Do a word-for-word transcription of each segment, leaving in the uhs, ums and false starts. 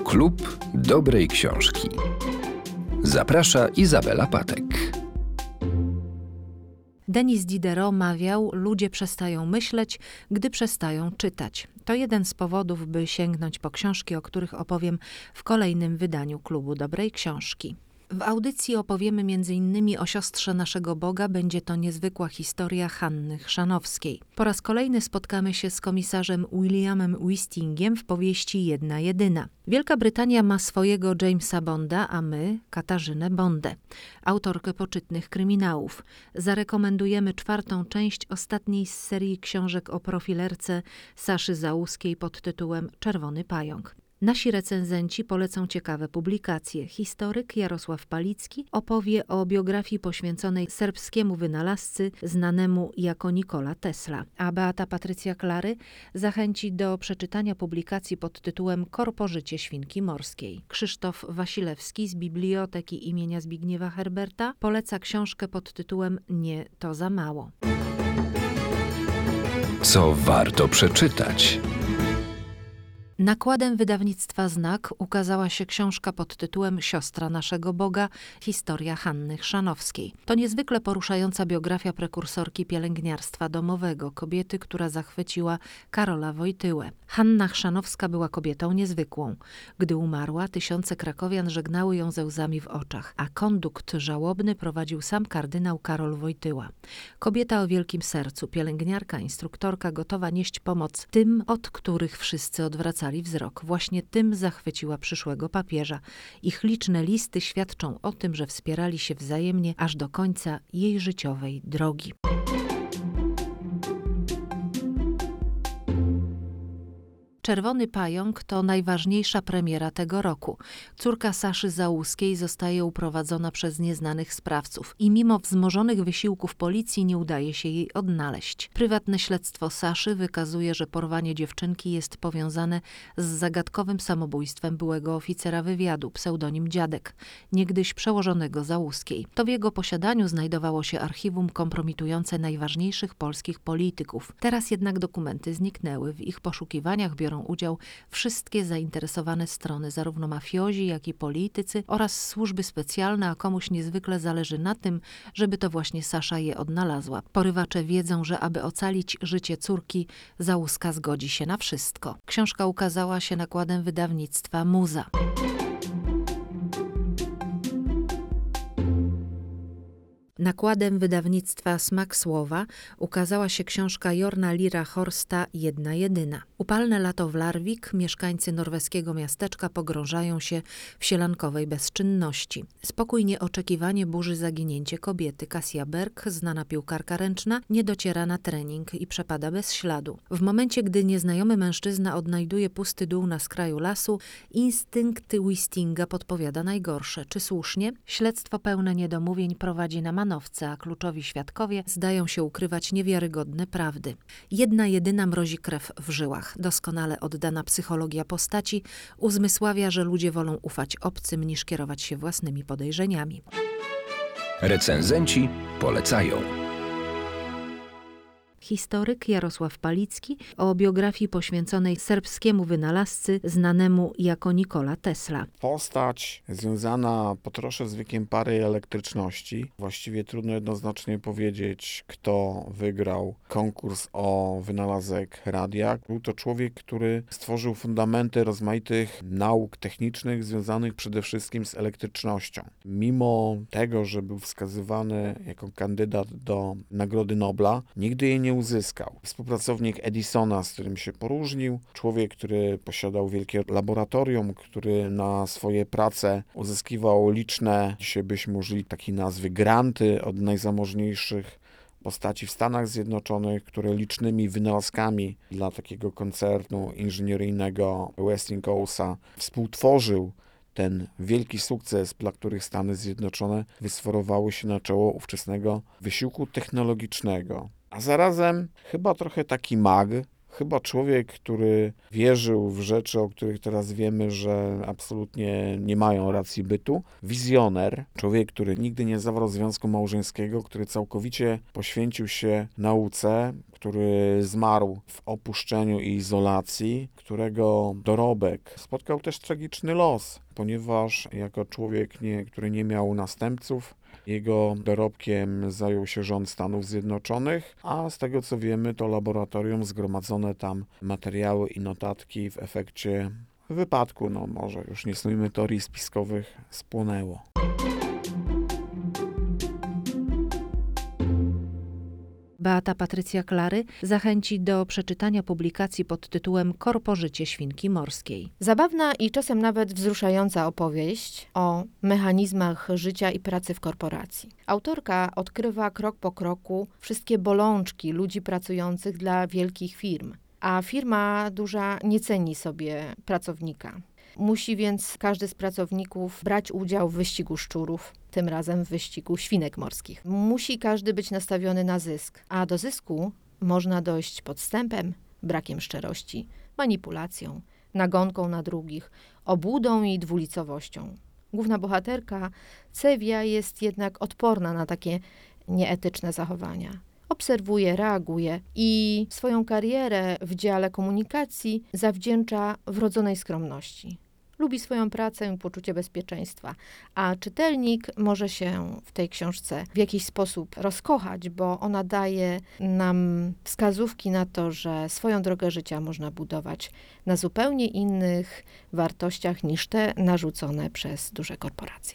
Klub Dobrej Książki. Zaprasza Izabela Patek. Denis Diderot mawiał: ludzie przestają myśleć, gdy przestają czytać. To jeden z powodów, by sięgnąć po książki, o których opowiem w kolejnym wydaniu Klubu Dobrej Książki. W audycji opowiemy między innymi o siostrze naszego Boga. Będzie to niezwykła historia Hanny Chrzanowskiej. Po raz kolejny spotkamy się z komisarzem Williamem Wistingiem w powieści Jedna jedyna. Wielka Brytania ma swojego Jamesa Bonda, a my Katarzynę Bondę, autorkę poczytnych kryminałów. Zarekomendujemy czwartą część ostatniej z serii książek o profilerce Saszy Załuskiej pod tytułem Czerwony pająk. Nasi recenzenci polecą ciekawe publikacje. Historyk Jarosław Palicki opowie o biografii poświęconej serbskiemu wynalazcy znanemu jako Nikola Tesla, a Beata Patrycja Klary zachęci do przeczytania publikacji pod tytułem Korpożycie świnki morskiej. Krzysztof Wasilewski z Biblioteki imienia Zbigniewa Herberta poleca książkę pod tytułem Nie, to za mało. Co warto przeczytać? Nakładem wydawnictwa Znak ukazała się książka pod tytułem Siostra naszego Boga. Historia Hanny Chrzanowskiej. To niezwykle poruszająca biografia prekursorki pielęgniarstwa domowego, kobiety, która zachwyciła Karola Wojtyłę. Hanna Chrzanowska była kobietą niezwykłą. Gdy umarła, tysiące krakowian żegnały ją ze łzami w oczach, a kondukt żałobny prowadził sam kardynał Karol Wojtyła. Kobieta o wielkim sercu, pielęgniarka, instruktorka, gotowa nieść pomoc tym, od których wszyscy odwracali wzrok. Właśnie tym zachwyciła przyszłego papieża. Ich liczne listy świadczą o tym, że wspierali się wzajemnie aż do końca jej życiowej drogi. Czerwony pająk to najważniejsza premiera tego roku. Córka Saszy Załuskiej zostaje uprowadzona przez nieznanych sprawców i mimo wzmożonych wysiłków policji nie udaje się jej odnaleźć. Prywatne śledztwo Saszy wykazuje, że porwanie dziewczynki jest powiązane z zagadkowym samobójstwem byłego oficera wywiadu, pseudonim Dziadek, niegdyś przełożonego Załuskiej. To w jego posiadaniu znajdowało się archiwum kompromitujące najważniejszych polskich polityków. Teraz jednak dokumenty zniknęły. W ich poszukiwaniach biorą udział wszystkie zainteresowane strony, zarówno mafiozi, jak i politycy oraz służby specjalne, a komuś niezwykle zależy na tym, żeby to właśnie Sasza je odnalazła. Porywacze wiedzą, że aby ocalić życie córki, Załuska zgodzi się na wszystko. Książka ukazała się nakładem wydawnictwa Muza. Nakładem wydawnictwa Smak Słowa ukazała się książka Jorna Lira Horsta Jedna jedyna. Upalne lato w Larvik mieszkańcy norweskiego miasteczka pogrążają się w sielankowej bezczynności. Spokój nieoczekiwanie burzy zaginięcie kobiety. Kasia Berg, znana piłkarka ręczna, nie dociera na trening i przepada bez śladu. W momencie, gdy nieznajomy mężczyzna odnajduje pusty dół na skraju lasu, instynkt Wistinga podpowiada najgorsze. Czy słusznie? Śledztwo pełne niedomówień prowadzi na manowce, a kluczowi świadkowie zdają się ukrywać niewiarygodne prawdy. Jedna jedyna mrozi krew w żyłach. Doskonale oddana psychologia postaci uzmysławia, że ludzie wolą ufać obcym niż kierować się własnymi podejrzeniami. Recenzenci polecają. Historyk Jarosław Palicki o biografii poświęconej serbskiemu wynalazcy znanemu jako Nikola Tesla. Postać związana po trosze z wiekiem pary elektryczności. Właściwie trudno jednoznacznie powiedzieć, kto wygrał konkurs o wynalazek radia. Był to człowiek, który stworzył fundamenty rozmaitych nauk technicznych związanych przede wszystkim z elektrycznością. Mimo tego, że był wskazywany jako kandydat do Nagrody Nobla, nigdy jej nie uzyskał. Współpracownik Edisona, z którym się poróżnił, człowiek, który posiadał wielkie laboratorium, który na swoje prace uzyskiwał liczne, dzisiaj byśmy użyli takiej nazwy, granty od najzamożniejszych postaci w Stanach Zjednoczonych, które licznymi wynalazkami dla takiego koncernu inżynieryjnego Westinghouse'a współtworzył ten wielki sukces, dla których Stany Zjednoczone wysforowały się na czoło ówczesnego wysiłku technologicznego. A zarazem chyba trochę taki mag, chyba człowiek, który wierzył w rzeczy, o których teraz wiemy, że absolutnie nie mają racji bytu. Wizjoner, człowiek, który nigdy nie zawarł związku małżeńskiego, który całkowicie poświęcił się nauce, który zmarł w opuszczeniu i izolacji, którego dorobek spotkał też tragiczny los, ponieważ jako człowiek, nie, który nie miał następców, jego dorobkiem zajął się rząd Stanów Zjednoczonych, a z tego co wiemy, to laboratorium, zgromadzone tam materiały i notatki w efekcie wypadku, no może już nie snujmy teorii spiskowych, spłonęło. Beata Patrycja Klary zachęci do przeczytania publikacji pod tytułem Korpożycie świnki morskiej. Zabawna i czasem nawet wzruszająca opowieść o mechanizmach życia i pracy w korporacji. Autorka odkrywa krok po kroku wszystkie bolączki ludzi pracujących dla wielkich firm, a firma duża nie ceni sobie pracownika. Musi więc każdy z pracowników brać udział w wyścigu szczurów, tym razem w wyścigu świnek morskich. Musi każdy być nastawiony na zysk, a do zysku można dojść podstępem, brakiem szczerości, manipulacją, nagonką na drugich, obłudą i dwulicowością. Główna bohaterka, Cewia, jest jednak odporna na takie nieetyczne zachowania. Obserwuje, reaguje i swoją karierę w dziale komunikacji zawdzięcza wrodzonej skromności. Lubi swoją pracę i poczucie bezpieczeństwa, a czytelnik może się w tej książce w jakiś sposób rozkochać, bo ona daje nam wskazówki na to, że swoją drogę życia można budować na zupełnie innych wartościach niż te narzucone przez duże korporacje.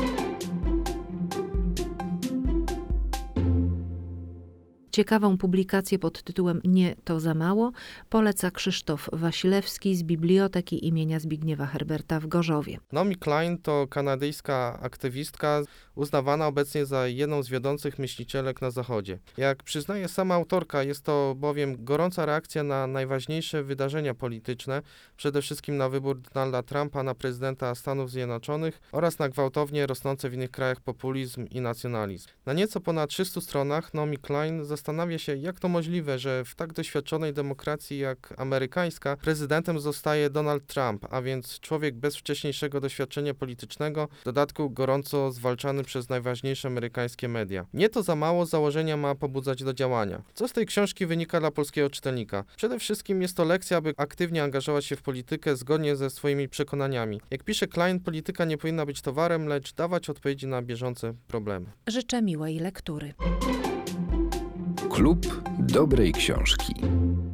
Ciekawą publikację pod tytułem Nie, to za mało poleca Krzysztof Wasilewski z Biblioteki imienia Zbigniewa Herberta w Gorzowie. Naomi Klein to kanadyjska aktywistka uznawana obecnie za jedną z wiodących myślicielek na Zachodzie. Jak przyznaje sama autorka, jest to bowiem gorąca reakcja na najważniejsze wydarzenia polityczne, przede wszystkim na wybór Donalda Trumpa na prezydenta Stanów Zjednoczonych oraz na gwałtownie rosnący w innych krajach populizm i nacjonalizm. Na nieco ponad trzystu stronach Naomi Klein zastanawia się, jak to możliwe, że w tak doświadczonej demokracji jak amerykańska prezydentem zostaje Donald Trump, a więc człowiek bez wcześniejszego doświadczenia politycznego, w dodatku gorąco zwalczany przez najważniejsze amerykańskie media. Nie to za mało założenia ma pobudzać do działania. Co z tej książki wynika dla polskiego czytelnika? Przede wszystkim jest to lekcja, aby aktywnie angażować się w politykę zgodnie ze swoimi przekonaniami. Jak pisze Klein, polityka nie powinna być towarem, lecz dawać odpowiedzi na bieżące problemy. Życzę miłej lektury. Klub dobrej książki.